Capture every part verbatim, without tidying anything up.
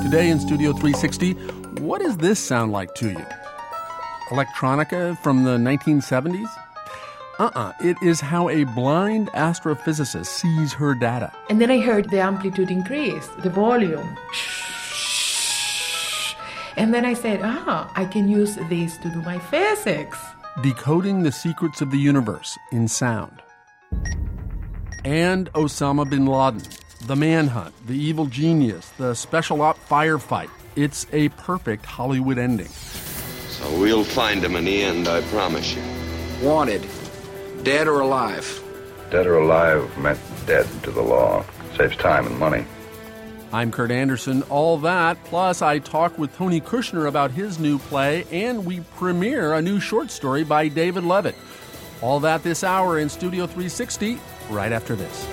Today in Studio three sixty, what does this sound like to you? Electronica from the nineteen seventies? Uh-uh. It is how a blind astrophysicist sees her data. And then I heard the amplitude increase, the volume. And then I said, ah, I can use this to do my physics. Decoding the secrets of the universe in sound. And Osama bin Laden. The manhunt, the evil genius, the special op firefight. It's a perfect Hollywood ending. So we'll find him in the end, I promise you. Wanted. Dead or alive? Dead or alive meant dead to the law. Saves time and money. I'm Kurt Anderson. All that, plus I talk with Tony Kushner about his new play, and we premiere a new short story by David Levitt. All that this hour in Studio three sixty, right after this.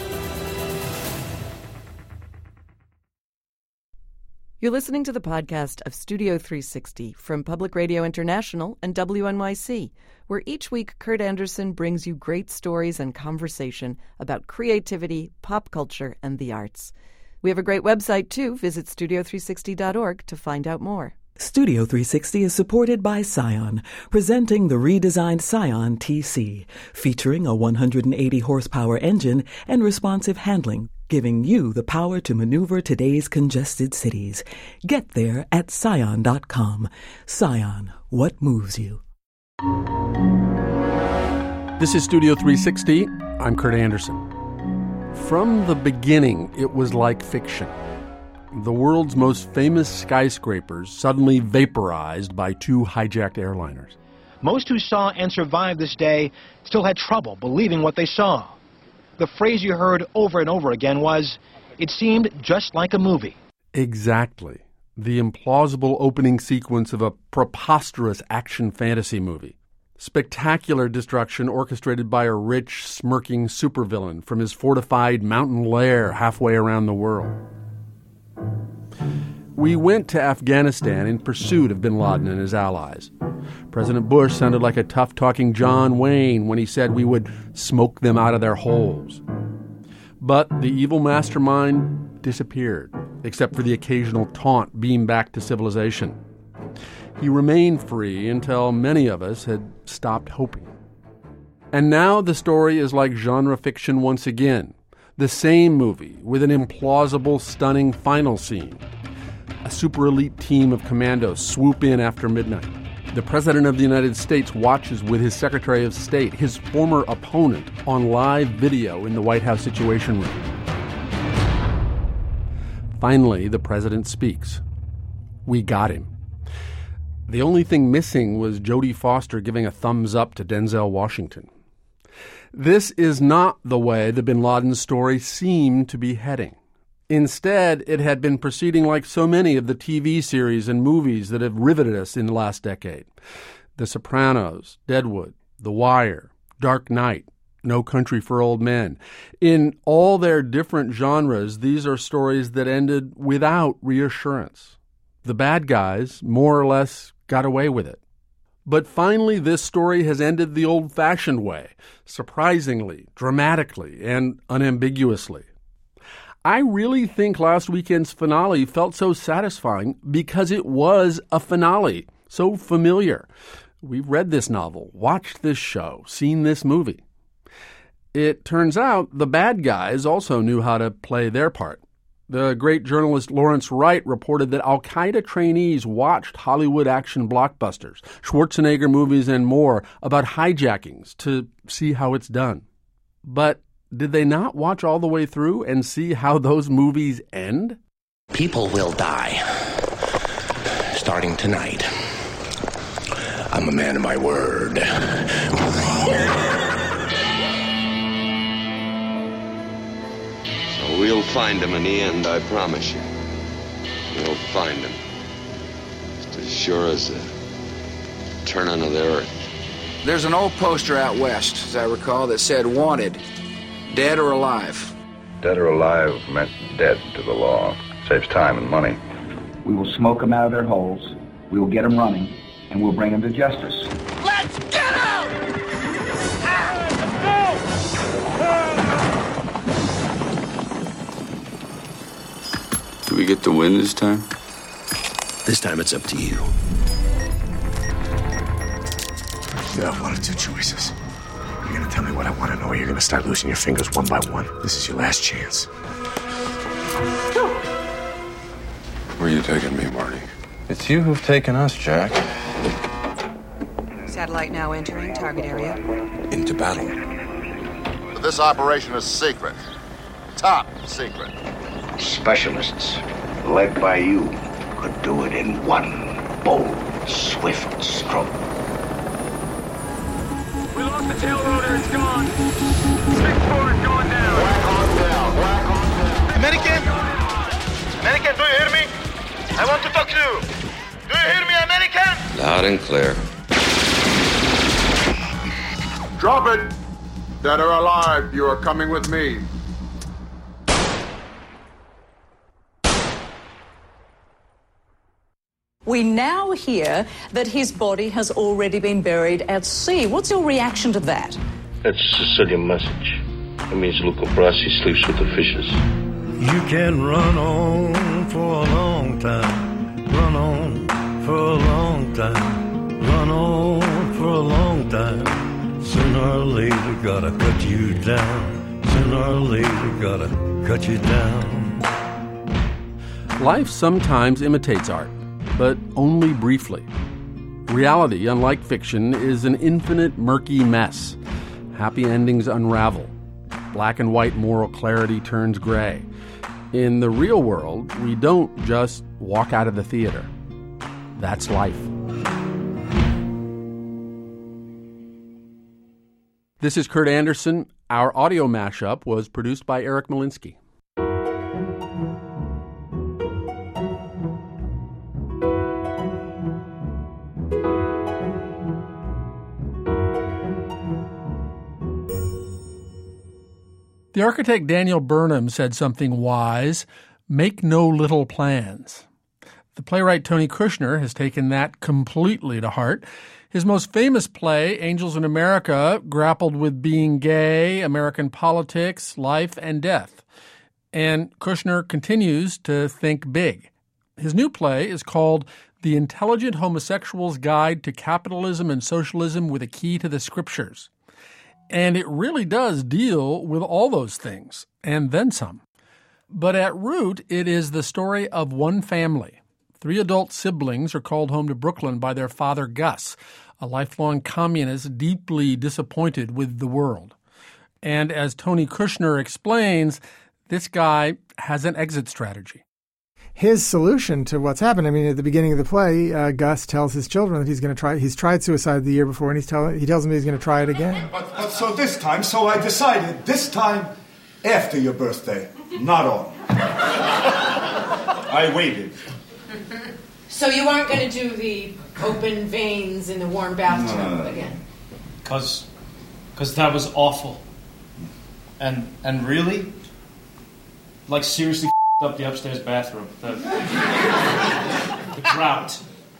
You're listening to the podcast of Studio three sixty from Public Radio International and W N Y C, where each week Kurt Anderson brings you great stories and conversation about creativity, pop culture, and the arts. We have a great website, too. Visit studio three sixty dot org to find out more. Studio three sixty is supported by Scion, presenting the redesigned Scion T C, featuring a one hundred eighty horsepower engine and responsive handling, giving you the power to maneuver today's congested cities. Get there at scion dot com. Scion, what moves you? This is Studio three sixty. I'm Kurt Anderson. From the beginning, it was like fiction. The world's most famous skyscrapers suddenly vaporized by two hijacked airliners. Most who saw and survived this day still had trouble believing what they saw. The phrase you heard over and over again was, "It seemed just like a movie." Exactly. The implausible opening sequence of a preposterous action fantasy movie. Spectacular destruction orchestrated by a rich, smirking supervillain from his fortified mountain lair halfway around the world. We went to Afghanistan in pursuit of bin Laden and his allies. President Bush sounded like a tough-talking John Wayne when he said we would smoke them out of their holes. But the evil mastermind disappeared, except for the occasional taunt beamed back to civilization. He remained free until many of us had stopped hoping. And now the story is like genre fiction once again. The same movie with an implausible, stunning final scene. A super elite team of commandos swoop in after midnight. The President of the United States watches with his Secretary of State, his former opponent, on live video in the White House Situation Room. Finally, the President speaks. We got him. The only thing missing was Jodie Foster giving a thumbs up to Denzel Washington. This is not the way the bin Laden story seemed to be heading. Instead, it had been proceeding like so many of the T V series and movies that have riveted us in the last decade. The Sopranos, Deadwood, The Wire, Dark Knight, No Country for Old Men. In all their different genres, these are stories that ended without reassurance. The bad guys, more or less, got away with it. But finally, this story has ended the old-fashioned way, surprisingly, dramatically, and unambiguously. I really think last weekend's finale felt so satisfying because it was a finale, so familiar. We've read this novel, watched this show, seen this movie. It turns out the bad guys also knew how to play their part. The great journalist Lawrence Wright reported that al-Qaeda trainees watched Hollywood action blockbusters, Schwarzenegger movies, and more about hijackings to see how it's done. But did they not watch all the way through and see how those movies end? People will die. Starting tonight. I'm a man of my word. We'll find him in the end, I promise you. We'll find him. Just as sure as the turning of the earth. There's an old poster out west, as I recall, that said, "Wanted. Dead or alive." Dead or alive meant dead to the law. Saves time and money. We will smoke them out of their holes. We will get them running, and we'll bring them to justice. Let's get out! Ah, let's go! Do we get the win this time? This time it's up to you. You have one of two choices. You're gonna tell me what I want to know, or you're gonna start losing your fingers one by one. This is your last chance. Where are you taking me, Marty? It's you who've taken us, Jack. Satellite now entering target area. Into battle. This operation is secret. Top secret. Specialists, led by you, could do it in one bold, swift stroke. We lost the tail rotor, it's gone. six four is going down. Whack on down, whack on down. American? American, do you hear me? I want to talk to you. Do you hear me, American? Loud and clear. Drop it. Dead or alive, you are coming with me. We now hear that his body has already been buried at sea. What's your reaction to that? That's a Sicilian message. It means Luca Brasi sleeps with the fishes. You can run on for a long time. Run on for a long time. Run on for a long time. Sooner or later, gotta cut you down. Sooner or later, gotta cut you down. Life sometimes imitates art, but only briefly. Reality, unlike fiction, is an infinite murky mess. Happy endings unravel. Black and white moral clarity turns gray. In the real world, we don't just walk out of the theater. That's life. This is Kurt Anderson. Our audio mashup was produced by Eric Malinsky. The architect Daniel Burnham said something wise: make no little plans. The playwright Tony Kushner has taken that completely to heart. His most famous play, Angels in America, grappled with being gay, American politics, life, and death. And Kushner continues to think big. His new play is called The Intelligent Homosexual's Guide to Capitalism and Socialism with a Key to the Scriptures. And it really does deal with all those things, and then some. But at root, it is the story of one family. Three adult siblings are called home to Brooklyn by their father, Gus, a lifelong communist deeply disappointed with the world. And as Tony Kushner explains, this guy has an exit strategy. His solution to what's happened, I mean, at the beginning of the play, uh, Gus tells his children that he's going to try, he's tried suicide the year before, and he's tell, he tells them he's going to try it again. But, but so this time, so I decided, this time after your birthday, not on. I waited. So you aren't going to do the open veins in the warm bathtub no. again? Because because that was awful. And and really, like seriously up the upstairs bathroom. The, the drought.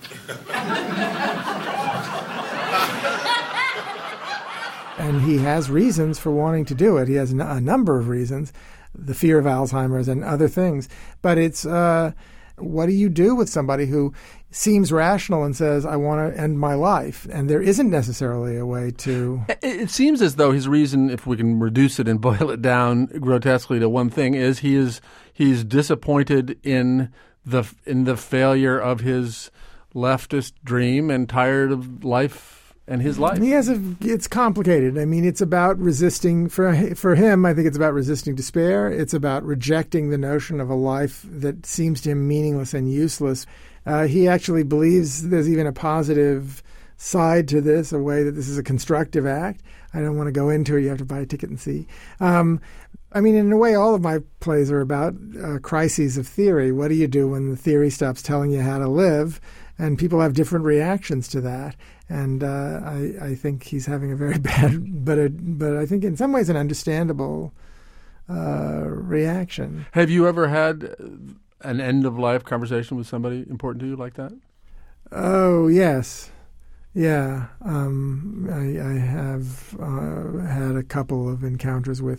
And he has reasons for wanting to do it. He has a number of reasons, the fear of Alzheimer's and other things. But it's, uh, what do you do with somebody who seems rational and says, I want to end my life? And there isn't necessarily a way to... It seems as though his reason, if we can reduce it and boil it down grotesquely to one thing, is he is he's disappointed in the in the failure of his leftist dream and tired of life and his life. He has a, it's complicated. I mean, it's about resisting, for for him, I think it's about resisting despair. It's about rejecting the notion of a life that seems to him meaningless and useless. Uh, he actually believes there's even a positive side to this, a way that this is a constructive act. I don't want to go into it. You have to buy a ticket and see. Um, I mean, in a way, all of my plays are about uh, crises of theory. What do you do when the theory stops telling you how to live? And people have different reactions to that. And uh, I, I think he's having a very bad, but a, but I think in some ways an understandable uh, reaction. Have you ever had an end-of-life conversation with somebody important to you like that? Oh, yes. Yeah. Um, I, I have uh, had a couple of encounters with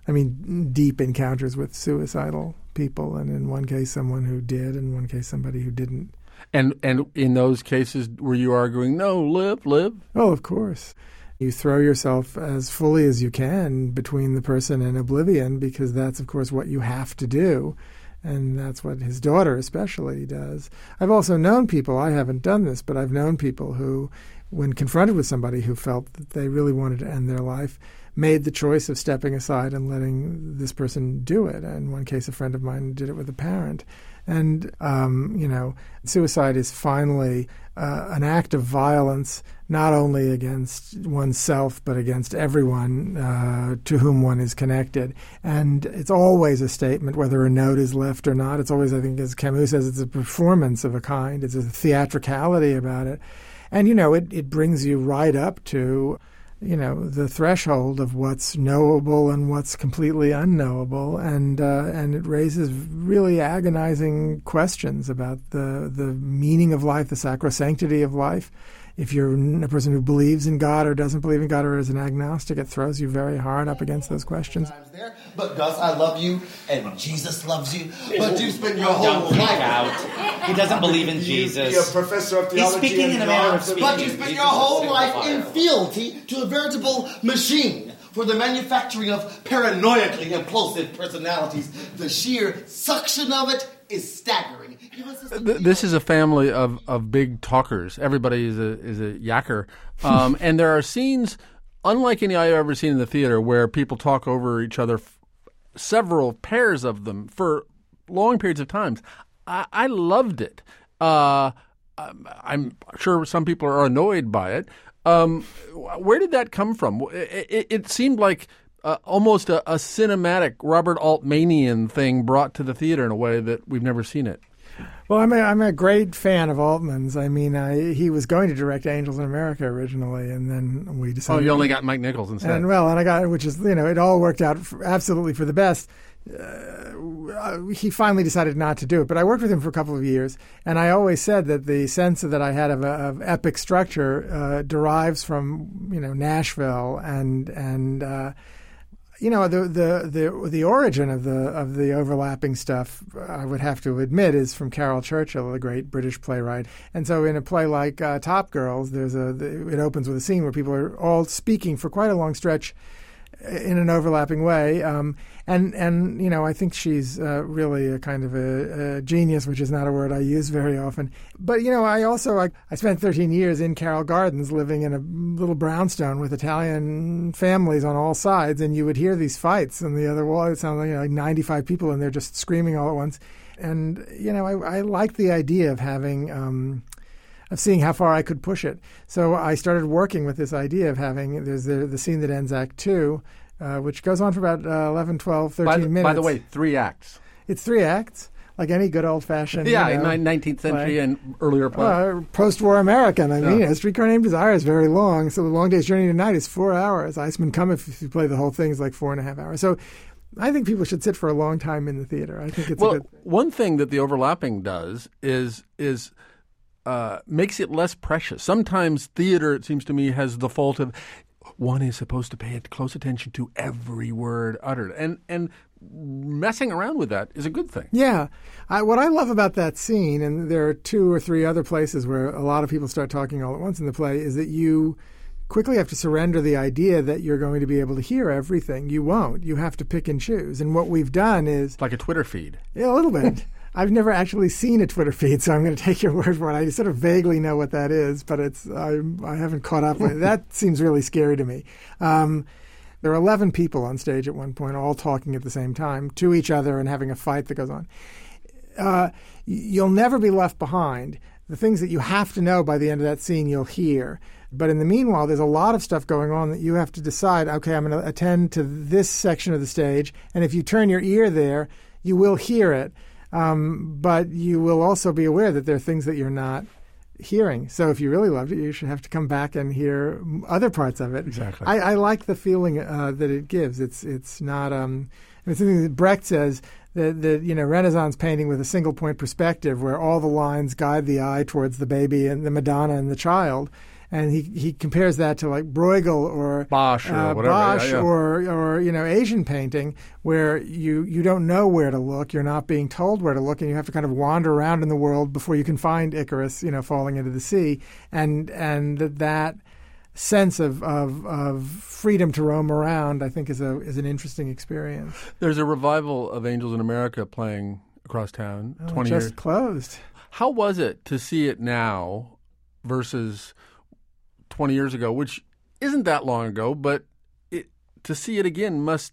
I mean, deep encounters with suicidal people, and in one case someone who did, in one case somebody who didn't. And and in those cases, were you arguing, no, live, live? Oh, of course. You throw yourself as fully as you can between the person and oblivion, because that's, of course, what you have to do. And that's what his daughter especially does. I've also known people, I haven't done this, but I've known people who, when confronted with somebody who felt that they really wanted to end their life, made the choice of stepping aside and letting this person do it. In one case, a friend of mine did it with a parent. And, um, you know, suicide is finally uh, an act of violence, not only against oneself, but against everyone uh, to whom one is connected. And it's always a statement, whether a note is left or not. It's always, I think, as Camus says, it's a performance of a kind. It's a theatricality about it. And, you know, it, it brings you right up to, you know, the threshold of what's knowable and what's completely unknowable, and uh, and it raises really agonizing questions about the the meaning of life, the sacrosanctity of life. If you're a person who believes in God or doesn't believe in God or is an agnostic, it throws you very hard up against those questions. But Gus, I love you, and Jesus loves you. But you spend your whole Don't freak life out. He doesn't believe in Jesus. Be a professor of He's speaking in a manner of speaking. But you spend your whole life in fealty to a veritable machine for the manufacturing of paranoidically implosive personalities. The sheer suction of it is staggering. This is a family of, of big talkers. Everybody is a is a yacker. Um, and there are scenes, unlike any I've ever seen in the theater, where people talk over each other, f- several pairs of them, for long periods of times. I, I loved it. Uh, I'm sure some people are annoyed by it. Um, where did that come from? It, it, it seemed like uh, almost a, a cinematic Robert Altmanian thing brought to the theater in a way that we've never seen it. Well, I'm a, I'm a great fan of Altman's. I mean, I, he was going to direct Angels in America originally, and then we decided. Oh, you only got Mike Nichols instead. And well, and I got, which is, you know, it all worked out for, absolutely for the best. Uh, he finally decided not to do it, but I worked with him for a couple of years, and I always said that the sense that I had of, a, of epic structure uh, derives from, you know, Nashville and and. Uh, You know, the, the the the origin of the of the overlapping stuff, I would have to admit, is from Carol Churchill, the great British playwright. And so in a play like uh, Top Girls, there's a it opens with a scene where people are all speaking for quite a long stretch in an overlapping way. Um, and, and, you know, I think she's uh, really a kind of a, a genius, which is not a word I use very often. But, you know, I also, I, I spent thirteen years in Carroll Gardens living in a little brownstone with Italian families on all sides, and you would hear these fights on the other wall. It sounded like, you know, like ninety-five people in there just screaming all at once. And, you know, I, I liked the idea of having... Um, of seeing how far I could push it. So I started working with this idea of having, there's the, the scene that ends Act Two, uh, which goes on for about uh, eleven, twelve, thirteen by the, minutes. By the way, three acts. It's three acts, like any good old-fashioned, yeah, you know, nineteenth century play. And earlier play. Uh, post-war American. I mean, yeah. you know, Streetcar Named Desire is very long, so The Long Day's Journey to Night is four hours. Iceman Come, if you play the whole thing, is like four and a half hours. So I think people should sit for a long time in the theater. I think it's well, a good thing. One thing that the overlapping does is is uh, makes it less precious. Sometimes theater, it seems to me, has the fault of one is supposed to pay close attention to every word uttered, and and messing around with that is a good thing. Yeah. I, what I love about that scene, and there are two or three other places where a lot of people start talking all at once in the play, is that you quickly have to surrender the idea that you're going to be able to hear everything. You won't. You have to pick and choose. And what we've done is... like a Twitter feed. Yeah, a little bit. I've never actually seen a Twitter feed, so I'm going to take your word for it. I sort of vaguely know what that is, but it's I, I haven't caught up with it. That seems really scary to me. Um, there are eleven people on stage at one point, all talking at the same time to each other and having a fight that goes on. Uh, you'll never be left behind. The things that you have to know by the end of that scene, you'll hear. But in the meanwhile, there's a lot of stuff going on that you have to decide, okay, I'm going to attend to this section of the stage, and if you turn your ear there, you will hear it. Um, but you will also be aware that there are things that you're not hearing. So if you really loved it, you should have to come back and hear other parts of it. Exactly. I, I like the feeling uh, that it gives. It's it's not. Um, it's something that Brecht says that that you know Renaissance painting with a single point perspective, where all the lines guide the eye towards the baby and the Madonna and the child. And he, he compares that to like Bruegel or Bosch or uh, whatever, Bosch yeah, yeah. or or you know Asian painting, where you you don't know where to look, you're not being told where to look, and you have to kind of wander around in the world before you can find Icarus, you know, falling into the sea, and and that sense of, of of freedom to roam around, I think, is a is an interesting experience. There's a revival of Angels in America playing across town. Oh, twenty it just years closed. How was it to see it now versus twenty years ago, which isn't that long ago, but it, to see it again must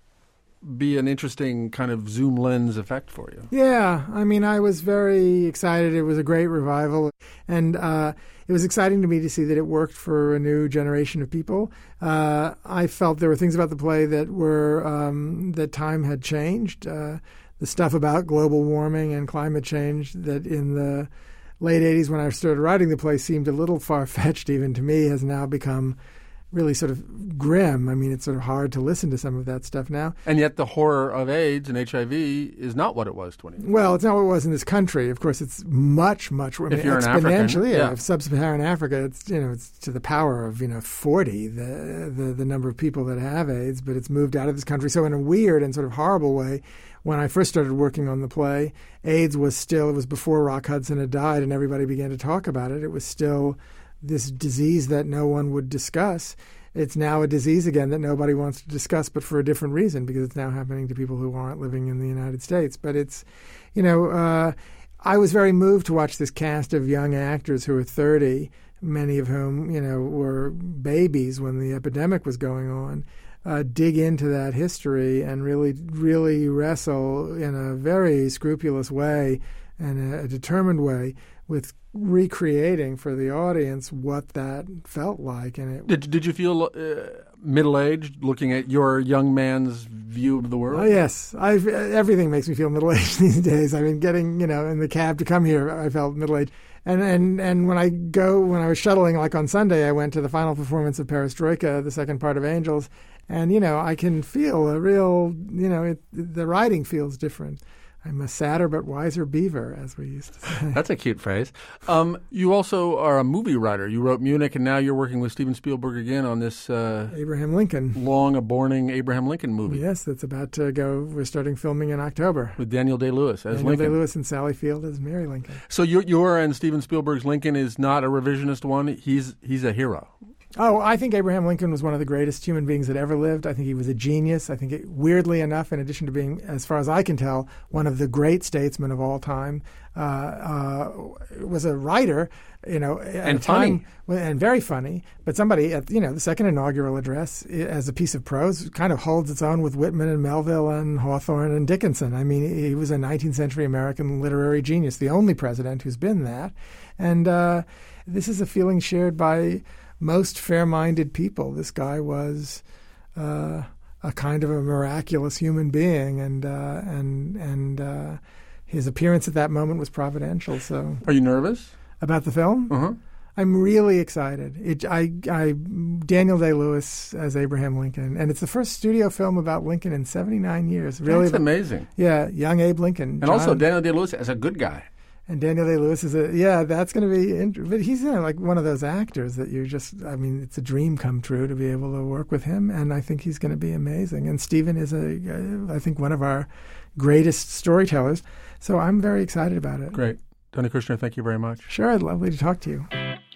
be an interesting kind of zoom lens effect for you. Yeah, I mean, I was very excited. It was a great revival, and uh, it was exciting to me to see that it worked for a new generation of people. Uh, I felt there were things about the play that were um, that time had changed. Uh, the stuff about global warming and climate change that in the late eighties, when I started writing the play, seemed a little far-fetched even to me, has now become really sort of grim. I mean, it's sort of hard to listen to some of that stuff now. And yet the horror of AIDS and H I V is not what it was twenty years ago. Well, it's not what it was in this country. Of course, it's much, much. I mean, if you're an exponentially, African, yeah. yeah. If sub-Saharan Africa, it's you know, it's to the power of you know forty the the the number of people that have AIDS, but it's moved out of this country. So in a weird and sort of horrible way, when I first started working on the play, AIDS was still. It was before Rock Hudson had died, and everybody began to talk about it. It was still this disease that no one would discuss. It's now a disease again that nobody wants to discuss, but for a different reason, because it's now happening to people who aren't living in the United States. But it's, you know, uh, I was very moved to watch this cast of young actors who are thirty, many of whom, you know, were babies when the epidemic was going on, uh, dig into that history and really, really wrestle in a very scrupulous way and a, a determined way with recreating for the audience what that felt like. And it did did you feel uh, middle-aged looking at your young man's view of the world? Oh yes, I've, everything makes me feel middle-aged these days. I mean, getting you know in the cab to come here, I felt middle-aged. And and and when I go when I was shuttling, like on Sunday, I went to the final performance of Perestroika, the second part of Angels, and you know I can feel a real you know it, the writing feels different. I'm a sadder but wiser beaver, as we used to say. That's a cute phrase. Um, you also are a movie writer. You wrote Munich, and now you're working with Steven Spielberg again on this uh, Abraham Lincoln, long, aborting Abraham Lincoln movie. Yes, that's about to go. We're starting filming in October with Daniel Day-Lewis as Daniel Lincoln. Day-Lewis and Sally Field as Mary Lincoln. So your, your and Steven Spielberg's Lincoln is not a revisionist one. He's he's a hero. Oh, I think Abraham Lincoln was one of the greatest human beings that ever lived. I think he was a genius. I think, it, weirdly enough, in addition to being, as far as I can tell, one of the great statesmen of all time, uh, uh, was a writer, you know, at and a time, funny, and very funny. But somebody at you know the second inaugural address, as a piece of prose, kind of holds its own with Whitman and Melville and Hawthorne and Dickinson. I mean, he was a nineteenth century American literary genius, the only president who's been that, and uh, this is a feeling shared by most fair-minded people. This guy was uh, a kind of a miraculous human being, and uh, and and uh, his appearance at that moment was providential. So, are you nervous about the film? Uh-huh. I'm really excited. It, I, I, Daniel Day-Lewis as Abraham Lincoln, and it's the first studio film about Lincoln in seventy-nine years. Really, that's amazing. Yeah, young Abe Lincoln, and John, also Daniel Day-Lewis as a good guy. And Daniel Day-Lewis is a, yeah, that's going to be, int- but he's you know, like one of those actors that you're just, I mean, it's a dream come true to be able to work with him, and I think he's going to be amazing. And Steven is, a, uh, I think, one of our greatest storytellers, so I'm very excited about it. Great. Tony Kushner, thank you very much. Sure, lovely to talk to you.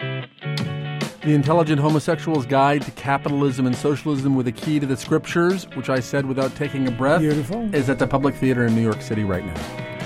The Intelligent Homosexual's Guide to Capitalism and Socialism with a Key to the Scriptures, which I said without taking a breath, Beautiful. is at the Public Theater in New York City right now.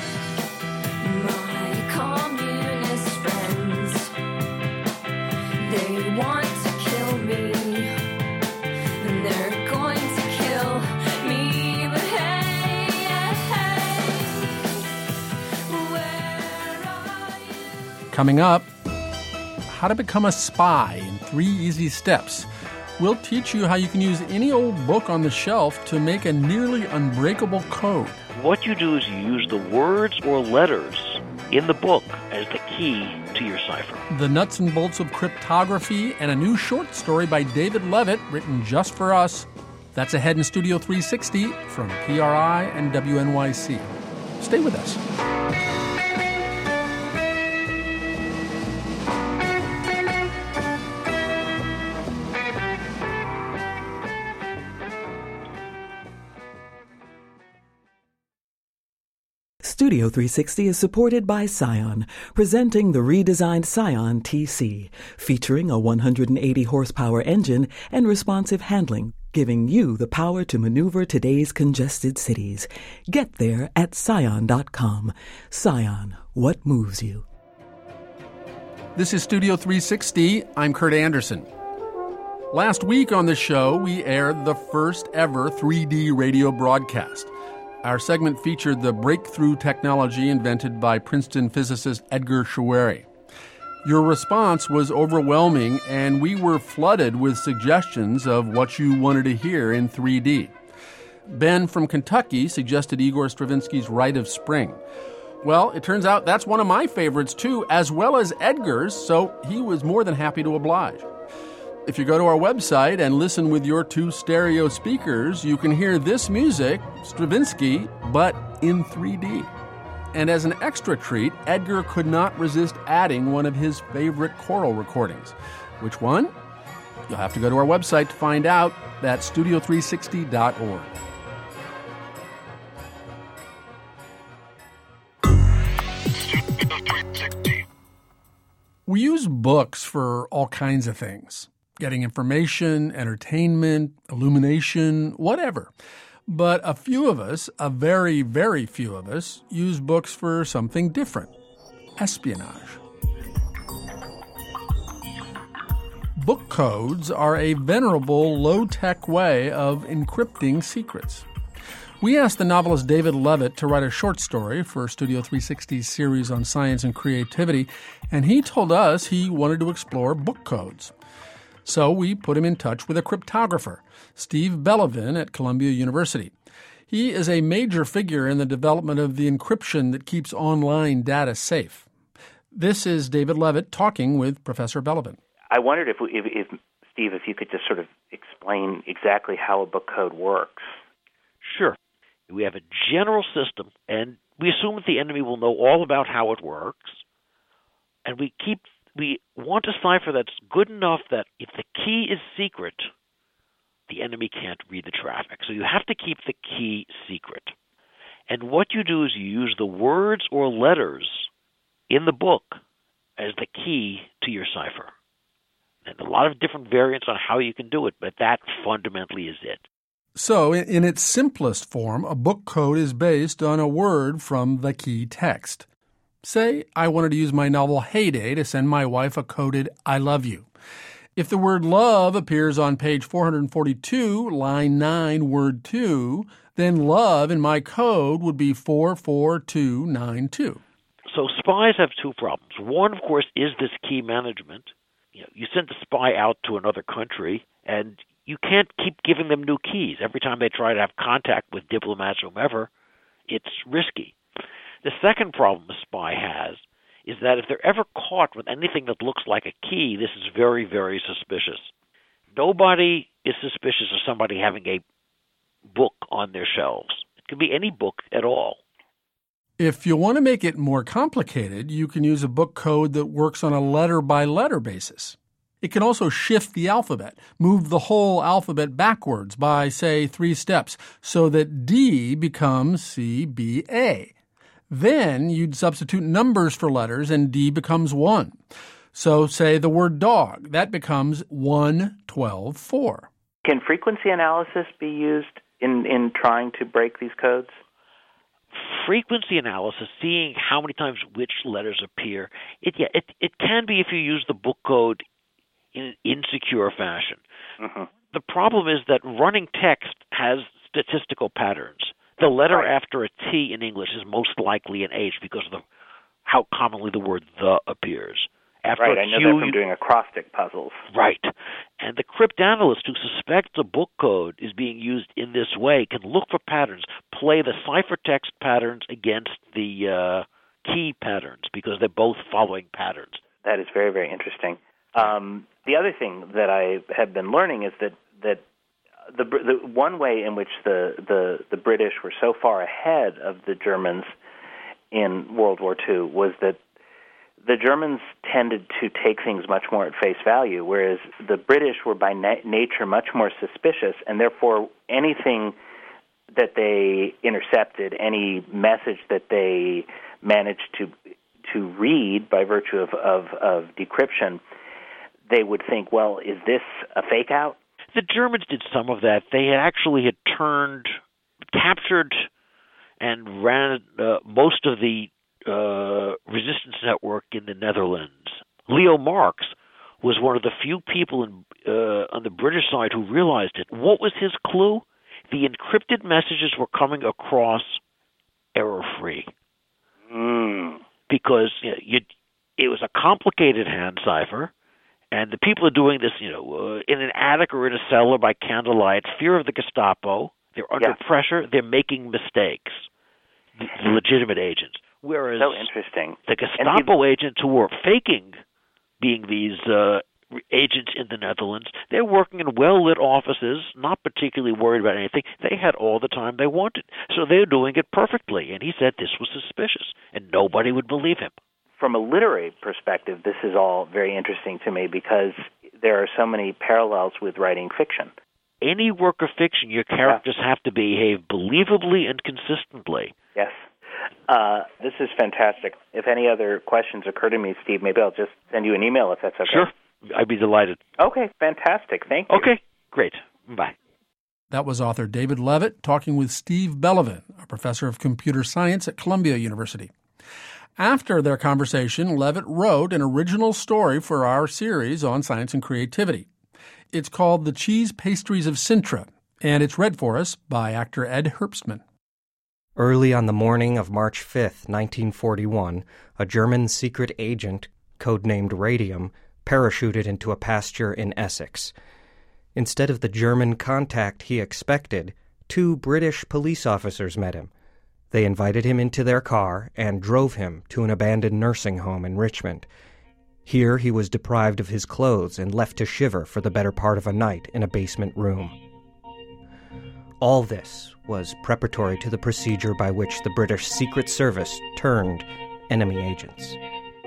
Coming up, how to become a spy in three easy steps. We'll teach you how you can use any old book on the shelf to make a nearly unbreakable code. What you do is you use the words or letters in the book as the key to your cipher. The nuts and bolts of cryptography and a new short story by David Levitt written just for us. That's ahead in Studio three sixty from P R I and W N Y C. Stay with us. Studio three sixty is supported by Scion, presenting the redesigned Scion T C, featuring a one hundred eighty horsepower engine and responsive handling, giving you the power to maneuver today's congested cities. Get there at scion dot com. Scion, what moves you? This is Studio three sixty. I'm Kurt Anderson. Last week on the show, we aired the first ever three D radio broadcast. Our segment featured the breakthrough technology invented by Princeton physicist Edgar Schwery. Your response was overwhelming, and we were flooded with suggestions of what you wanted to hear in three D. Ben from Kentucky suggested Igor Stravinsky's Rite of Spring. Well, it turns out that's one of my favorites too, as well as Edgar's, so he was more than happy to oblige. If you go to our website and listen with your two stereo speakers, you can hear this music, Stravinsky, but in three D. And as an extra treat, Edgar could not resist adding one of his favorite choral recordings. Which one? You'll have to go to our website to find out. That's studio three sixty dot org. We use books for all kinds of things. Getting information, entertainment, illumination, whatever. But a few of us, a very, very few of us, use books for something different. Espionage. Book codes are a venerable, low-tech way of encrypting secrets. We asked the novelist David Levitt to write a short story for Studio three sixty's series on science and creativity, and he told us he wanted to explore book codes. So we put him in touch with a cryptographer, Steve Bellevin at Columbia University. He is a major figure in the development of the encryption that keeps online data safe. This is David Levitt talking with Professor Bellevin. I wondered if, if, if, Steve, if you could just sort of explain exactly how a book code works. Sure. We have a general system, and we assume that the enemy will know all about how it works, and we keep we want a cipher that's good enough that if the key is secret, the enemy can't read the traffic. So you have to keep the key secret. And what you do is you use the words or letters in the book as the key to your cipher. And a lot of different variants on how you can do it, but that fundamentally is it. So, in its simplest form, a book code is based on a word from the key text. Say, I wanted to use my novel Heyday to send my wife a coded I love you. If the word love appears on page four forty-two, line nine, word two, then love in my code would be four four two nine two. So spies have two problems. One, of course, is this key management. You know, you send a spy out to another country, and you can't keep giving them new keys. Every time they try to have contact with diplomats or whomever, it's risky. The second problem a spy has is that if they're ever caught with anything that looks like a key, this is very, very suspicious. Nobody is suspicious of somebody having a book on their shelves. It could be any book at all. If you want to make it more complicated, you can use a book code that works on a letter-by-letter basis. It can also shift the alphabet, move the whole alphabet backwards by, say, three steps, so that D becomes C B A. Then you'd substitute numbers for letters, and D becomes one. So, say the word dog. That becomes one twelve four. Can frequency analysis be used in, in trying to break these codes? Frequency analysis, seeing how many times which letters appear, it, yeah, it, it can be if you use the book code in an insecure fashion. Mm-hmm. The problem is that running text has statistical patterns. The letter right. after a T in English is most likely an H because of the, how commonly the word the appears. After right, a I know Q, that from doing acrostic puzzles. Right. And the cryptanalyst who suspects a book code is being used in this way can look for patterns, play the ciphertext patterns against the uh, key patterns because they're both following patterns. That is very, very interesting. Um, the other thing that I have been learning is that that the, the one way in which the, the, the British were so far ahead of the Germans in World War Two was that the Germans tended to take things much more at face value, whereas the British were by na- nature much more suspicious, and therefore anything that they intercepted, any message that they managed to to read by virtue of, of, of decryption, they would think, well, is this a fake out? The Germans did some of that. They had actually had turned, captured, and ran uh, most of the uh, resistance network in the Netherlands. Leo Marx was one of the few people in, uh, on the British side who realized it. What was his clue? The encrypted messages were coming across error-free. Mm. Because you know, you, it was a complicated hand cipher, and the people are doing this, you know, uh, in an attic or in a cellar by candlelight, fear of the Gestapo. They're under yeah. pressure. They're making mistakes, the, the legitimate agents. Whereas so interesting. the Gestapo he, agents who were faking being these uh, agents in the Netherlands, they're working in well-lit offices, not particularly worried about anything. They had all the time they wanted. So they're doing it perfectly. And he said this was suspicious, and nobody would believe him. From a literary perspective, this is all very interesting to me because there are so many parallels with writing fiction. Any work of fiction, your characters yeah. have to behave believably and consistently. Yes. Uh, this is fantastic. If any other questions occur to me, Steve, maybe I'll just send you an email if that's okay. Sure. I'd be delighted. Okay, fantastic. Thank you. Okay, great. Bye. That was author David Levitt talking with Steve Bellevin, a professor of computer science at Columbia University. After their conversation, Levitt wrote an original story for our series on science and creativity. It's called The Cheese Pastries of Sintra, and it's read for us by actor Ed Herbstman. Early on the morning of March fifth, nineteen forty-one, a German secret agent, codenamed Radium, parachuted into a pasture in Essex. Instead of the German contact he expected, two British police officers met him. They invited him into their car and drove him to an abandoned nursing home in Richmond. Here he was deprived of his clothes and left to shiver for the better part of a night in a basement room. All this was preparatory to the procedure by which the British Secret Service turned enemy agents.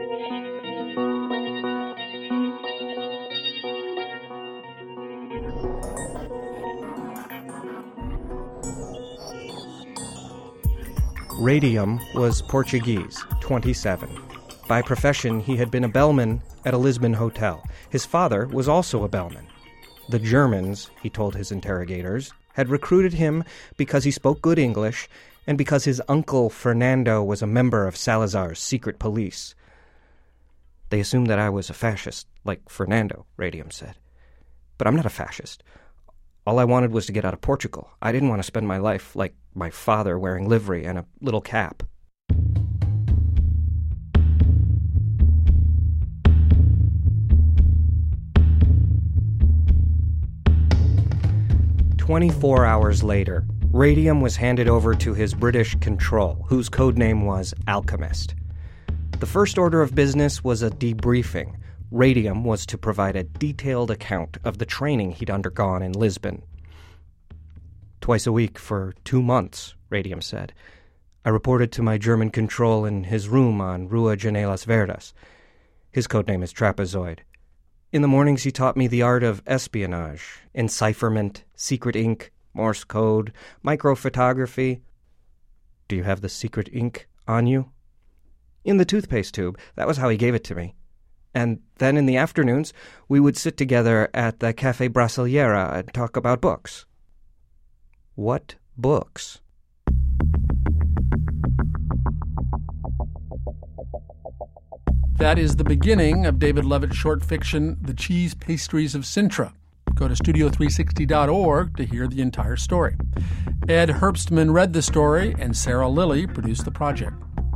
Radium was Portuguese, twenty-seven. By profession, he had been a bellman at a Lisbon hotel. His father was also a bellman. The Germans, he told his interrogators, had recruited him because he spoke good English and because his uncle Fernando was a member of Salazar's secret police. They assumed that I was a fascist, like Fernando, Radium said. But I'm not a fascist. All I wanted was to get out of Portugal. I didn't want to spend my life like my father wearing livery and a little cap. Twenty-four hours later, Radium was handed over to his British control, whose codename was Alchemist. The first order of business was a debriefing. Radium was to provide a detailed account of the training he'd undergone in Lisbon. Twice a week for two months, Radium said. I reported to my German control in his room on Rua Janelas Verdes. His codename is Trapezoid. In the mornings he taught me the art of espionage, encipherment, secret ink, Morse code, microphotography. Do you have the secret ink on you? In the toothpaste tube. That was how he gave it to me. And then in the afternoons, we would sit together at the Café Brasiliera and talk about books. What books? That is the beginning of David Levitt's short fiction, The Cheese Pastries of Sintra. Go to studio three sixty dot org to hear the entire story. Ed Herbstman read the story, and Sarah Lilly produced the project.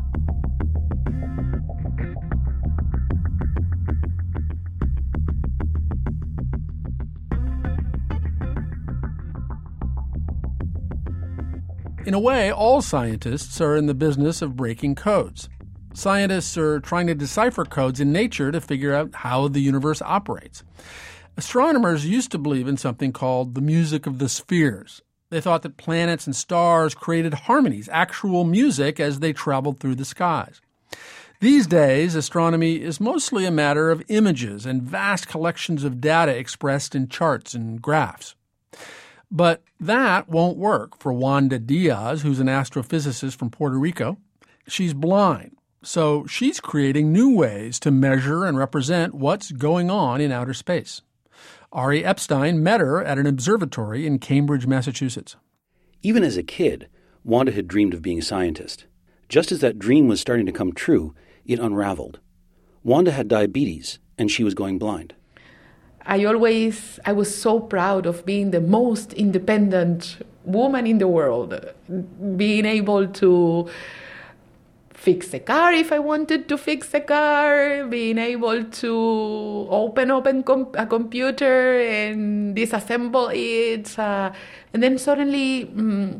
In a way, all scientists are in the business of breaking codes. Scientists are trying to decipher codes in nature to figure out how the universe operates. Astronomers used to believe in something called the music of the spheres. They thought that planets and stars created harmonies, actual music, as they traveled through the skies. These days, astronomy is mostly a matter of images and vast collections of data expressed in charts and graphs. But that won't work for Wanda Diaz, who's an astrophysicist from Puerto Rico. She's blind, so she's creating new ways to measure and represent what's going on in outer space. Ari Epstein met her at an observatory in Cambridge, Massachusetts. Even as a kid, Wanda had dreamed of being a scientist. Just as that dream was starting to come true, it unraveled. Wanda had diabetes, and she was going blind. I always, I was so proud of being the most independent woman in the world, being able to fix a car if I wanted to fix a car, being able to open open com- a computer and disassemble it. Uh, and then suddenly mm,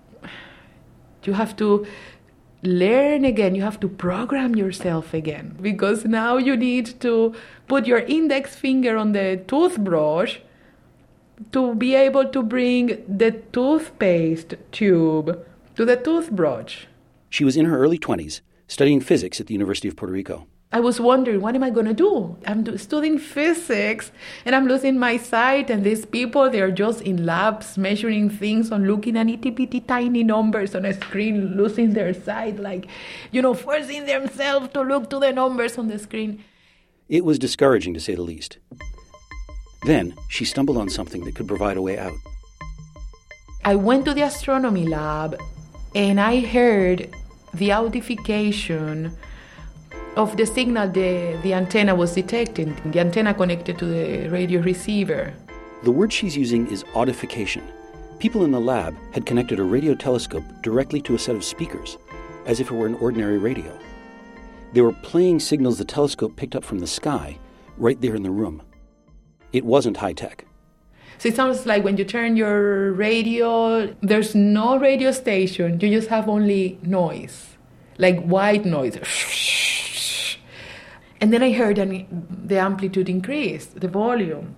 you have to learn again, you have to program yourself again, because now you need to put your index finger on the toothbrush to be able to bring the toothpaste tube to the toothbrush. She was in her early twenties, studying physics at the University of Puerto Rico. I was wondering, what am I going to do? I'm do- studying physics, and I'm losing my sight, and these people, they're just in labs measuring things and looking at itty-bitty tiny numbers on a screen, losing their sight, like, you know, forcing themselves to look to the numbers on the screen. It was discouraging, to say the least. Then she stumbled on something that could provide a way out. I went to the astronomy lab, and I heard the audification of the signal the, the antenna was detecting, the antenna connected to the radio receiver. The word she's using is audification. People in the lab had connected a radio telescope directly to a set of speakers, as if it were an ordinary radio. They were playing signals the telescope picked up from the sky, right there in the room. It wasn't high-tech. So it sounds like when you turn your radio, there's no radio station, you just have only noise, like white noise. And then I heard an, the amplitude increase, the volume.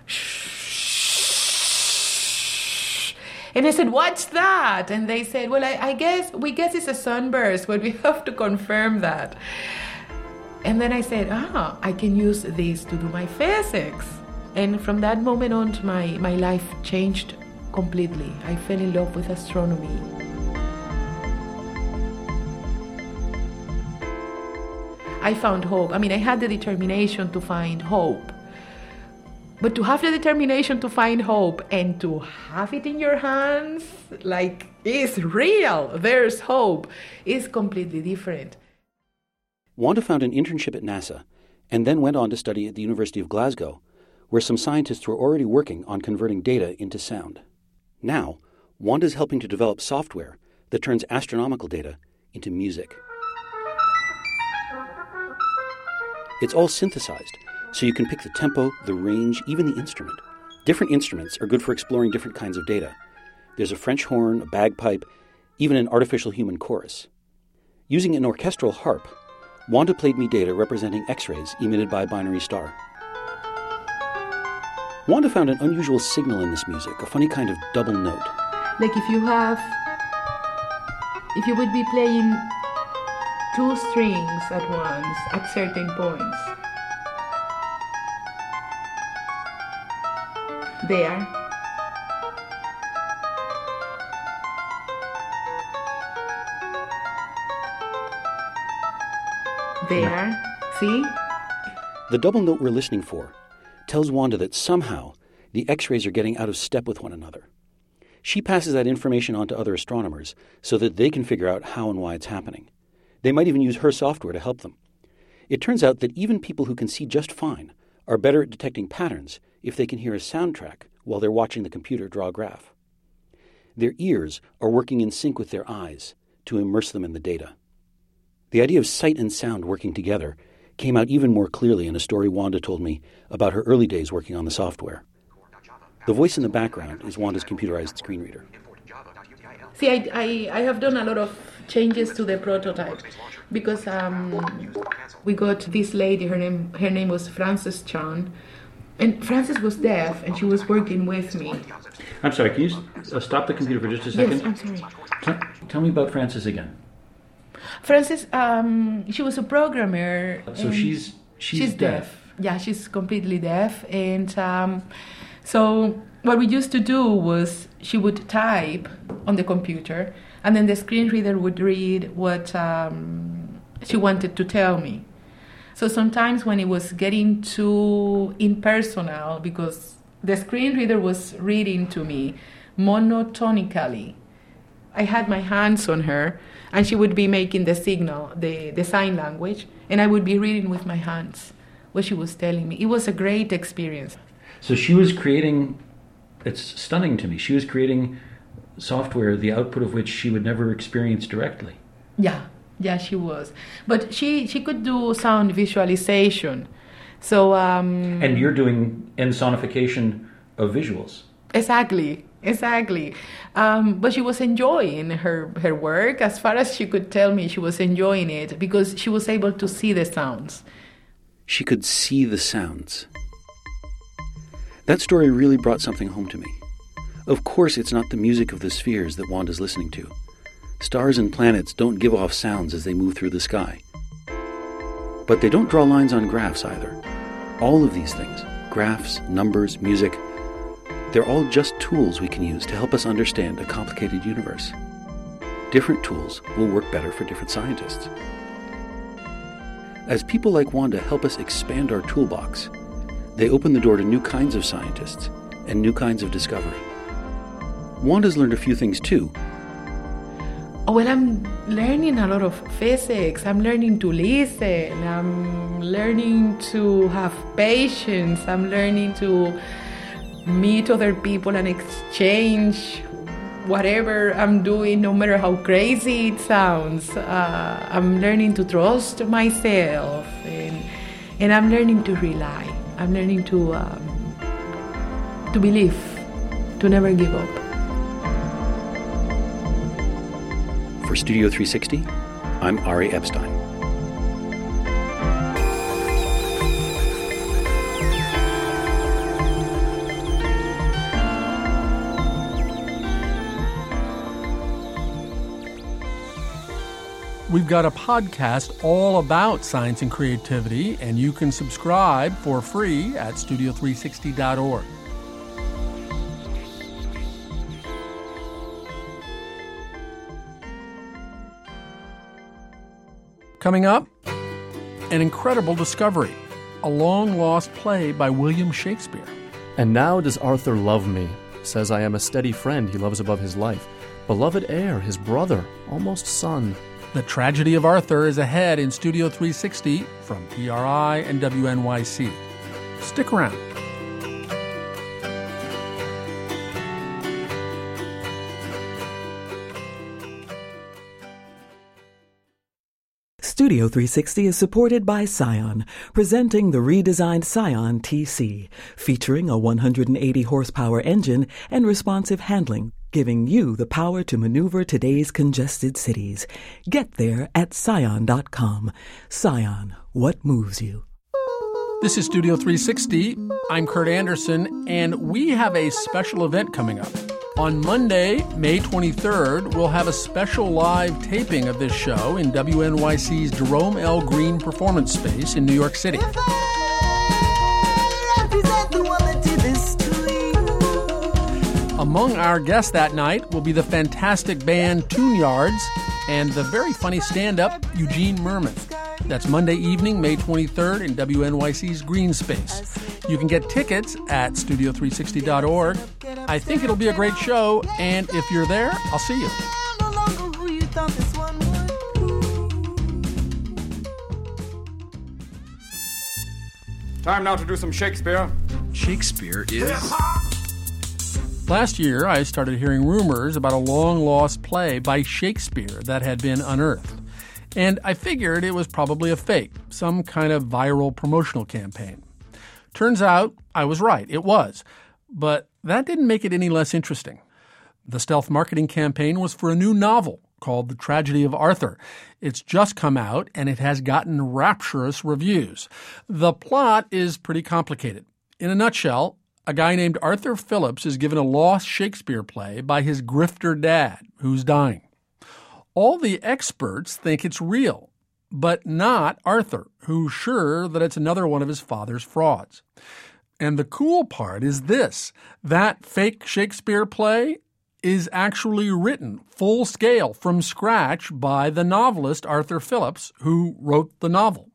And I said, what's that? And they said, well, I, I guess, we guess it's a sunburst, but we have to confirm that. And then I said, ah, I can use this to do my physics. And from that moment on, my, my life changed completely. I fell in love with astronomy. I found hope. I mean, I had the determination to find hope. But to have the determination to find hope and to have it in your hands, like, it's real, there's hope, is completely different. Wanda found an internship at NASA and then went on to study at the University of Glasgow, where some scientists were already working on converting data into sound. Now, Wanda's helping to develop software that turns astronomical data into music. It's all synthesized, so you can pick the tempo, the range, even the instrument. Different instruments are good for exploring different kinds of data. There's a French horn, a bagpipe, even an artificial human chorus. Using an orchestral harp, Wanda played me data representing X-rays emitted by a binary star. Wanda found an unusual signal in this music, a funny kind of double note. Like if you have, if you would be playing two strings at once at certain points. There. There. See? The double note we're listening for tells Wanda that somehow the X-rays are getting out of step with one another. She passes that information on to other astronomers so that they can figure out how and why it's happening. They might even use her software to help them. It turns out that even people who can see just fine are better at detecting patterns if they can hear a soundtrack while they're watching the computer draw a graph. Their ears are working in sync with their eyes to immerse them in the data. The idea of sight and sound working together came out even more clearly in a story Wanda told me about her early days working on the software. The voice in the background is Wanda's computerized screen reader. See, I, I, I have done a lot of changes to the prototype because um, we got this lady, her name her name was Frances Chan, and Frances was deaf and she was working with me. I'm sorry, can you uh, stop the computer for just a second? Yes, I'm sorry. Tell, tell me about Frances again. Frances, um, she was a programmer. So she's, she's she's deaf. deaf. Yeah, she's completely deaf, and um, So what we used to do was she would type on the computer, and then the screen reader would read what um, she wanted to tell me. So sometimes when it was getting too impersonal, because the screen reader was reading to me monotonically, I had my hands on her, and she would be making the signal, the, the sign language, and I would be reading with my hands what she was telling me. It was a great experience. So she was creating, it's stunning to me, she was creating software, the output of which she would never experience directly. Yeah, yeah, she was. But she, she could do sound visualization. So um, And you're doing ensonification of visuals. Exactly, exactly. Um, but she was enjoying her, her work. As far as she could tell me, she was enjoying it because she was able to see the sounds. She could see the sounds. That story really brought something home to me. Of course, it's not the music of the spheres that Wanda's listening to. Stars and planets don't give off sounds as they move through the sky. But they don't draw lines on graphs either. All of these things, graphs, numbers, music, they're all just tools we can use to help us understand a complicated universe. Different tools will work better for different scientists. As people like Wanda help us expand our toolbox, they open the door to new kinds of scientists and new kinds of discovery. Wanda's learned a few things too. Oh, well, I'm learning a lot of physics. I'm learning to listen. I'm learning to have patience. I'm learning to meet other people and exchange whatever I'm doing, no matter how crazy it sounds. Uh, I'm learning to trust myself, and, and I'm learning to rely. I'm learning to um, to believe, to never give up. For Studio three sixty, I'm Ari Epstein. We've got a podcast all about science and creativity, and you can subscribe for free at studio three sixty dot org. Coming up, an incredible discovery, a long-lost play by William Shakespeare. And now does Arthur love me, says I am a steady friend he loves above his life, beloved heir, his brother, almost son. The Tragedy of Arthur is ahead in Studio three sixty from P R I and W N Y C. Stick around. Studio three sixty is supported by Scion, presenting the redesigned Scion T C, featuring a one hundred eighty horsepower engine and responsive handling, giving you the power to maneuver today's congested cities. Get there at scion dot com. Scion, what moves you? This is Studio three sixty. I'm Kurt Anderson, and we have a special event coming up. On Monday, May twenty-third, we'll have a special live taping of this show in W N Y C's Jerome L. Green Performance Space in New York City. Among our guests that night will be the fantastic band Tune Yards and the very funny stand-up Eugene Merman. That's Monday evening, May twenty-third, in W N Y C's Green Space. You can get tickets at studio three sixty dot org. I think it'll be a great show, and if you're there, I'll see you. Time now to do some Shakespeare. Shakespeare is... Last year, I started hearing rumors about a long-lost play by Shakespeare that had been unearthed. And I figured it was probably a fake, some kind of viral promotional campaign. Turns out I was right, it was. But that didn't make it any less interesting. The stealth marketing campaign was for a new novel called The Tragedy of Arthur. It's just come out, and it has gotten rapturous reviews. The plot is pretty complicated. In a nutshell, a guy named Arthur Phillips is given a lost Shakespeare play by his grifter dad, who's dying. All the experts think it's real, but not Arthur, who's sure that it's another one of his father's frauds. And the cool part is this. That fake Shakespeare play is actually written full scale from scratch by the novelist Arthur Phillips, who wrote the novel.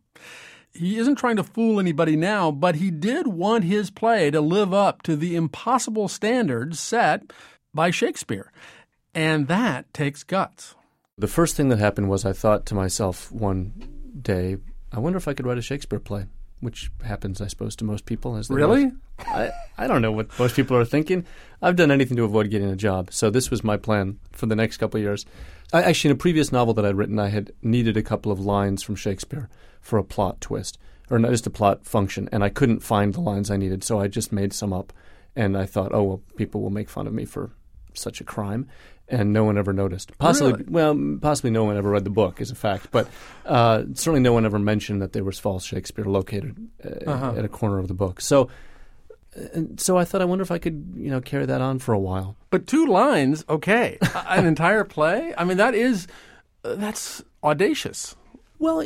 He isn't trying to fool anybody now, but he did want his play to live up to the impossible standards set by Shakespeare. And that takes guts. The first thing that happened was I thought to myself one day, I wonder if I could write a Shakespeare play, which happens, I suppose, to most people. As they Really? Know. I, I don't know what most people are thinking. I've done anything to avoid getting a job, so this was my plan for the next couple of years. I, actually, in a previous novel that I'd written, I had needed a couple of lines from Shakespeare for a plot twist, or not just a plot function, and I couldn't find the lines I needed, so I just made some up. And I thought, oh, well, people will make fun of me for such a crime. And no one ever noticed. Possibly, Really? well, possibly no one ever read the book, is a fact. But uh, certainly no one ever mentioned that there was false Shakespeare located uh, Uh-huh. at a corner of the book. So, uh, so I thought, I wonder if I could, you know, carry that on for a while. But two lines, okay. An entire play? I mean, that is, uh, that's audacious. Well,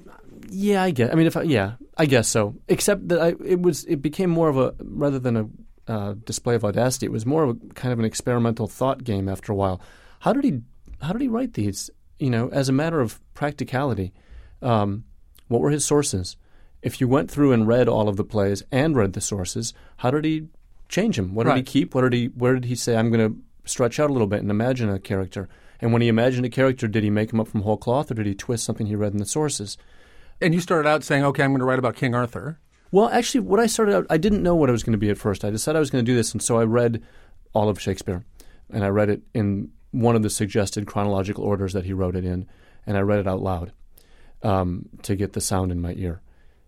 yeah, I guess. I mean, if I, yeah, I guess so. Except that I, it was, it became more of a, rather than a uh, display of audacity, it was more of a kind of an experimental thought game after a while. How did he, how did he write these? You know, as a matter of practicality, um, what were his sources? If you went through and read all of the plays and read the sources, how did he change them? What did Right. he keep? What did he? Where did he say, I'm going to stretch out a little bit and imagine a character? And when he imagined a character, did he make him up from whole cloth, or did he twist something he read in the sources? And you started out saying, okay, I'm going to write about King Arthur. Well, actually, what I started out, I didn't know what I was going to be at first. I decided I was going to do this, and so I read all of Shakespeare. And I read it in one of the suggested chronological orders that he wrote it in, and I read it out loud um, to get the sound in my ear.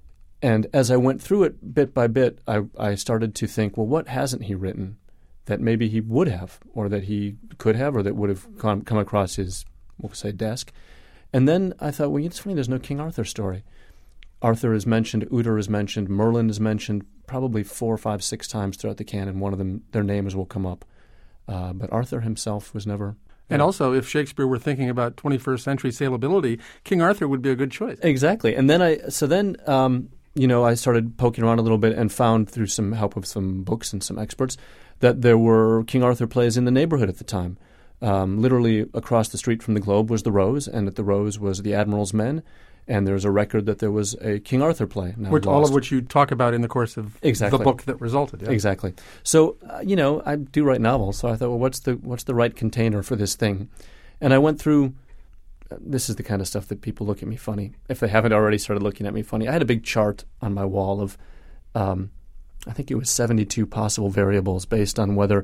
And as I went through it bit by bit, I, I started to think, well, what hasn't he written that maybe he would have, or that he could have, or that would have come, come across his, we'll say, desk? And then I thought, well, it's funny, there's no King Arthur story. Arthur is mentioned, Uther is mentioned, Merlin is mentioned probably four, five, six times throughout the canon. One of them, their names will come up. Uh, but Arthur himself was never... And also, if Shakespeare were thinking about twenty-first century saleability, King Arthur would be a good choice. Exactly. And then I, so then, um, you know, I started poking around a little bit and found through some help of some books and some experts that there were King Arthur plays in the neighborhood at the time. Um, literally across the street from the Globe was the Rose, and at the Rose was the Admiral's Men. And there's a record that there was a King Arthur play. Now Which, all lost. of which you talk about in the course of exactly. the book that resulted. Yeah. Exactly. So, uh, you know, I do write novels, so I thought, well, what's the what's the right container for this thing? And I went through, uh, this is the kind of stuff that people look at me funny, if they haven't already started looking at me funny. I had a big chart on my wall of, um, I think it was seventy-two possible variables based on whether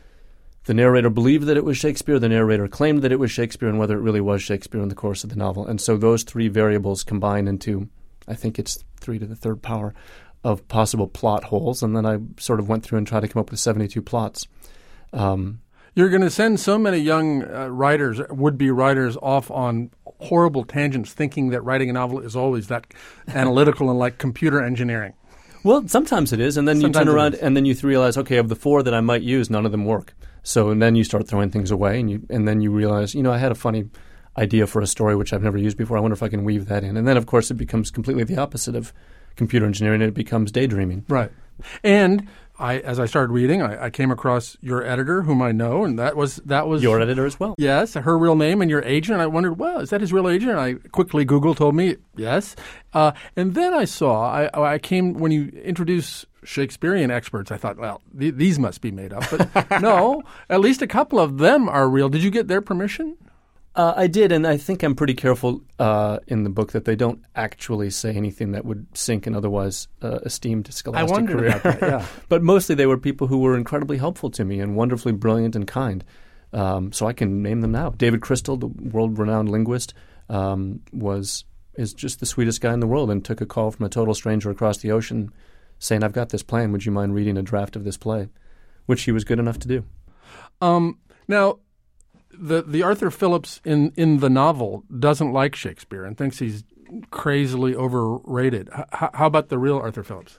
the narrator believed that it was Shakespeare, the narrator claimed that it was Shakespeare, and whether it really was Shakespeare in the course of the novel. And so those three variables combine into, I think it's three to the third power, of possible plot holes. And then I sort of went through and tried to come up with seventy-two plots. Um, You're going to send so many young uh, writers, would-be writers, off on horrible tangents, thinking that writing a novel is always that analytical and like computer engineering. Well, sometimes it is, and then Sometimes you turn it around is. and then you realize, okay, of the four that I might use, none of them work. So and then you start throwing things away, and you and then you realize, you know, I had a funny idea for a story which I've never used before. I wonder if I can weave that in. And then, of course, it becomes completely the opposite of computer engineering, and it becomes daydreaming. Right. And I, as I started reading, I, I came across your editor, whom I know, and that was that was Your editor as well. Yes, her real name and your agent. And I wondered, well, is that his real agent? And I quickly Google told me yes. Uh, and then I saw, I, I came when you introduce Shakespearean experts. I thought, well, th- these must be made up. But no, at least a couple of them are real. Did you get their permission? Uh, I did, and I think I'm pretty careful uh, in the book that they don't actually say anything that would sink an otherwise uh, esteemed scholastic I wondered career. about that, yeah. But mostly they were people who were incredibly helpful to me and wonderfully brilliant and kind. Um, so I can name them now. David Crystal, the world-renowned linguist, um, was is just the sweetest guy in the world, and took a call from a total stranger across the ocean saying, I've got this plan. Would you mind reading a draft of this play? Which he was good enough to do. Um, now, the the Arthur Phillips in, in the novel doesn't like Shakespeare and thinks he's crazily overrated. H- how about the real Arthur Phillips?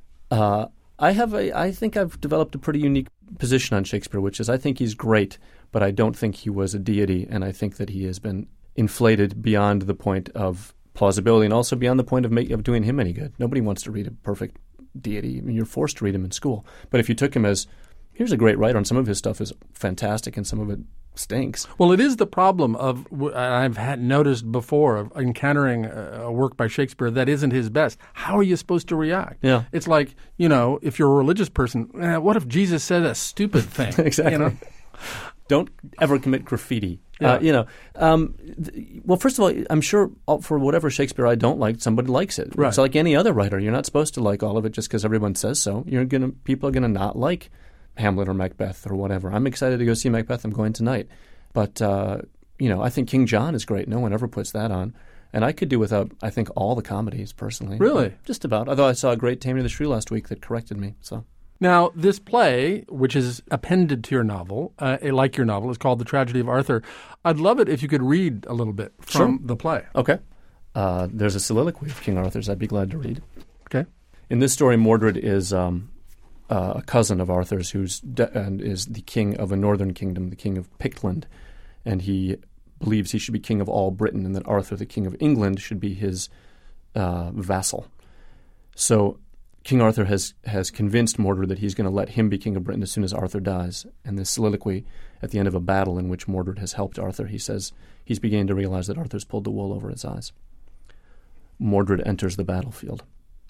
Uh, I have a. I think I've developed a pretty unique position on Shakespeare, which is I think he's great, but I don't think he was a deity, and I think that he has been inflated beyond the point of plausibility, and also beyond the point of make, of doing him any good. Nobody wants to read a perfect deity. I mean, you're forced to read him in school. But if you took him as, here's a great writer, and some of his stuff is fantastic, and some of it stinks. Well, it is the problem of, I've had noticed before, of encountering a work by Shakespeare that isn't his best. How are you supposed to react? Yeah. It's like, you know, if you're a religious person, eh, what if Jesus said a stupid thing? Exactly. You know? Don't ever commit graffiti. Yeah. Uh, you know, um, th- well, first of all, I'm sure for whatever Shakespeare I don't like, somebody likes it. Right. It's like any other writer. You're not supposed to like all of it just because everyone says so. You're gonna people are gonna not like Hamlet or Macbeth or whatever. I'm excited to go see Macbeth. I'm going tonight. But, uh, you know, I think King John is great. No one ever puts that on. And I could do without, I think, all the comedies, personally. Really? Just about. Although I saw a great Taming of the Shrew last week that corrected me. So Now, this play, which is appended to your novel, uh, like your novel, is called The Tragedy of Arthur. I'd love it if you could read a little bit from Sure. the play. Okay. Uh, there's a soliloquy of King Arthur's I'd be glad to read. Okay. In this story, Mordred is um, uh, a cousin of Arthur's who's de- and is the king of a northern kingdom, the king of Pictland. And he believes he should be king of all Britain and that Arthur, the king of England, should be his uh, vassal. So King Arthur has, has convinced Mordred that he's going to let him be king of Britain as soon as Arthur dies. And this soliloquy at the end of a battle in which Mordred has helped Arthur, he says he's beginning to realize that Arthur's pulled the wool over his eyes. Mordred enters the battlefield.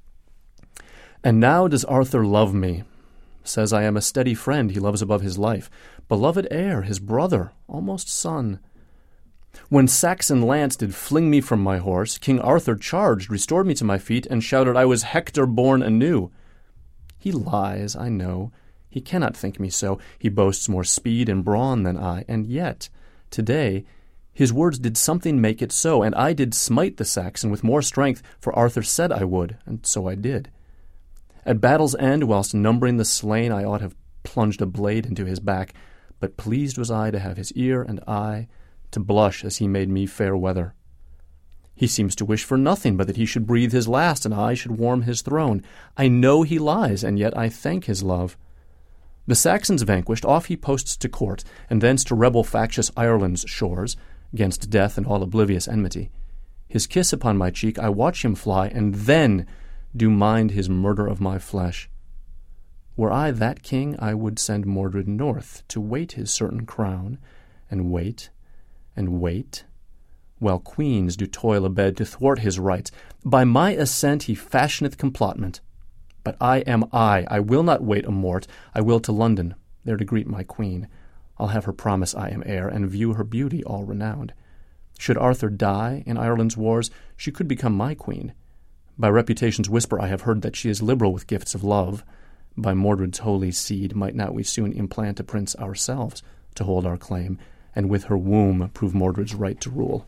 And now does Arthur love me? Says I am a steady friend he loves above his life, beloved heir, his brother, almost son. When Saxon lance did fling me from my horse, King Arthur charged, restored me to my feet, and shouted I was Hector born anew. He lies, I know. He cannot think me so. He boasts more speed and brawn than I, and yet, today, his words did something make it so, and I did smite the Saxon with more strength, for Arthur said I would, and so I did. At battle's end, whilst numbering the slain, I ought have plunged a blade into his back, but pleased was I to have his ear and eye, to blush as he made me fair weather. He seems to wish for nothing but that he should breathe his last, and I should warm his throne. I know he lies, and yet I thank his love. The Saxons vanquished, off he posts to court, and thence to rebel factious Ireland's shores, against death and all oblivious enmity. His kiss upon my cheek I watch him fly, and then do mind his murder of my flesh. Were I that king, I would send Mordred north to wait his certain crown, and wait, and wait, while queens do toil abed to thwart his rights. By my assent he fashioneth complotment. But I am I, I will not wait a mort, I will to London, there to greet my queen. I'll have her promise I am heir, and view her beauty all renowned. Should Arthur die in Ireland's wars, she could become my queen. By reputation's whisper I have heard that she is liberal with gifts of love. By Mordred's holy seed might not we soon implant a prince ourselves to hold our claim, and with her womb prove Mordred's right to rule.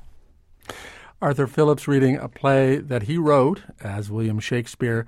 Arthur Phillips reading a play that he wrote as William Shakespeare.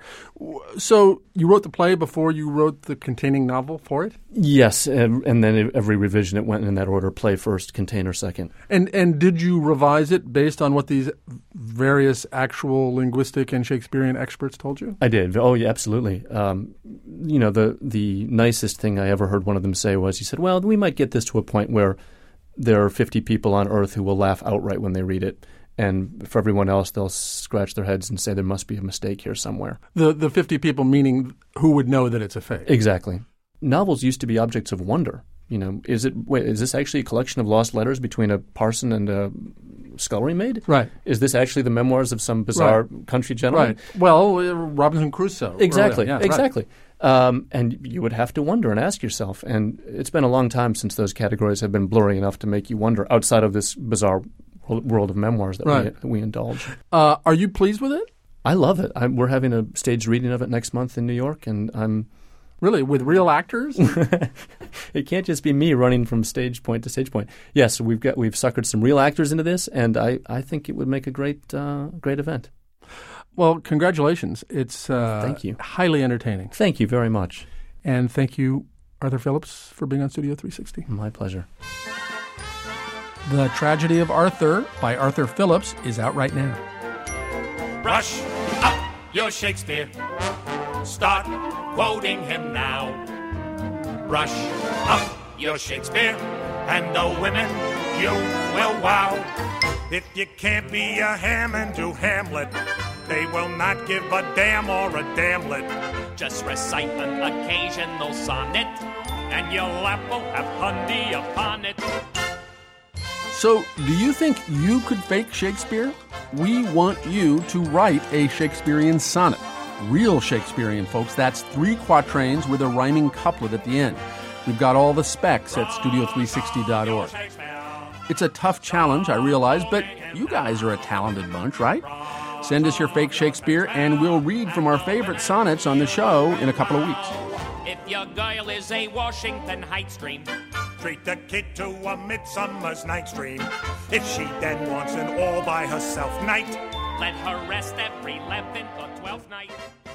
So you wrote the play before you wrote the containing novel for it? Yes, and, and then every revision it went in that order, play first, container second. And and did you revise it based on what these various actual linguistic and Shakespearean experts told you? I did. Oh, yeah, absolutely. Um, you know, the, the nicest thing I ever heard one of them say was, he said, well, we might get this to a point where there are fifty people on Earth who will laugh outright when they read it. And for everyone else, they'll scratch their heads and say there must be a mistake here somewhere. The the fifty people meaning who would know that it's a fake. Exactly. Novels used to be objects of wonder. You know, is it? Wait, is this actually a collection of lost letters between a parson and a scullery maid? Right. Is this actually the memoirs of some bizarre right. country gentleman? Right. Well, uh, Robinson Crusoe. Exactly. Yeah, exactly. Right. Um, and you would have to wonder and ask yourself. And it's been a long time since those categories have been blurry enough to make you wonder outside of this bizarre world of memoirs that, right. we, that we indulge. Uh, are you pleased with it? I love it. I'm, we're having a staged reading of it next month in New York, and I'm really with real actors. It can't just be me running from stage point to stage point. Yes, we've got we've suckered some real actors into this, and I, I think it would make a great uh, great event. Well, congratulations! It's uh, thank you. Highly entertaining. Thank you very much, and thank you, Arthur Phillips, for being on Studio three sixty. My pleasure. The Tragedy of Arthur by Arthur Phillips is out right now. Brush up your Shakespeare. Start quoting him now. Brush up your Shakespeare, and the women you will wow. If you can't be a Hammond, do Hamlet. They will not give a damn or a damnlet. Just recite an occasional sonnet, and your lap will have honey upon it. So, do you think you could fake Shakespeare? We want you to write a Shakespearean sonnet. Real Shakespearean, folks. That's three quatrains with a rhyming couplet at the end. We've got all the specs at studio three sixty dot org. It's a tough challenge, I realize, but you guys are a talented bunch, right? Send us your fake Shakespeare, and we'll read from our favorite sonnets on the show in a couple of weeks. If your girl is a Washington Heights dream, treat the kid to a Midsummer's Night's Dream. If she then wants an all-by-herself night, let her rest every eleventh or twelfth night.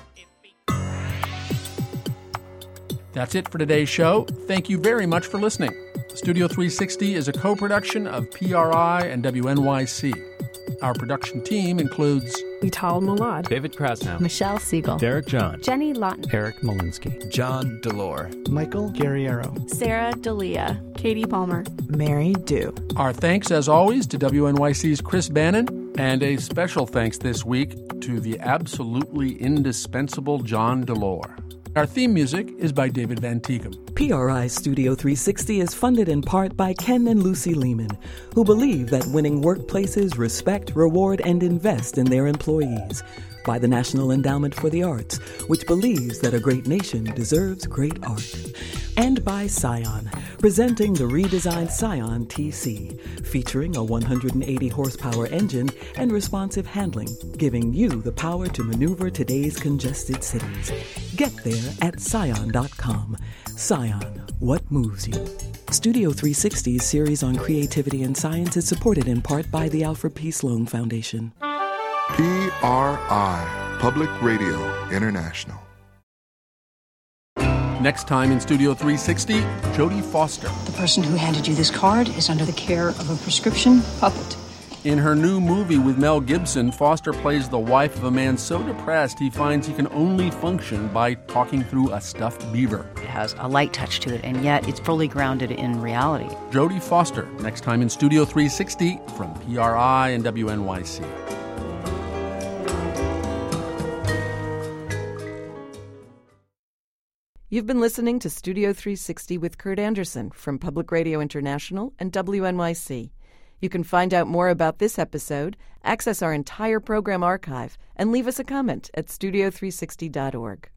That's it for today's show. Thank you very much for listening. Studio three sixty is a co-production of P R I and W N Y C. Our production team includes Vital Molad, David Krasnow, Michelle Siegel, Derek John, Jenny Lawton, Eric Molinsky, John Delore, Michael Guerriero, Sarah Dalia, Katie Palmer, Mary Dew. Our thanks, as always, to W N Y C's Chris Bannon, and a special thanks this week to the absolutely indispensable John Delore. Our theme music is by David Van Teegum. P R I Studio three sixty is funded in part by Ken and Lucy Lehman, who believe that winning workplaces respect, reward, and invest in their employees. By the National Endowment for the Arts, which believes that a great nation deserves great art. And by Scion, presenting the redesigned Scion T C, featuring a one hundred eighty horsepower engine and responsive handling, giving you the power to maneuver today's congested cities. Get there at scion dot com. Scion, what moves you? Studio three sixty's series on creativity and science is supported in part by the Alfred P. Sloan Foundation. P R I, Public Radio International. Next time in Studio three sixty, Jodie Foster. The person who handed you this card is under the care of a prescription puppet. In her new movie with Mel Gibson, Foster plays the wife of a man so depressed he finds he can only function by talking through a stuffed beaver. It has a light touch to it, and yet it's fully grounded in reality. Jodie Foster, next time in Studio three sixty from P R I and W N Y C. You've been listening to Studio three sixty with Kurt Anderson from Public Radio International and W N Y C. You can find out more about this episode, access our entire program archive, and leave us a comment at studio three sixty dot org.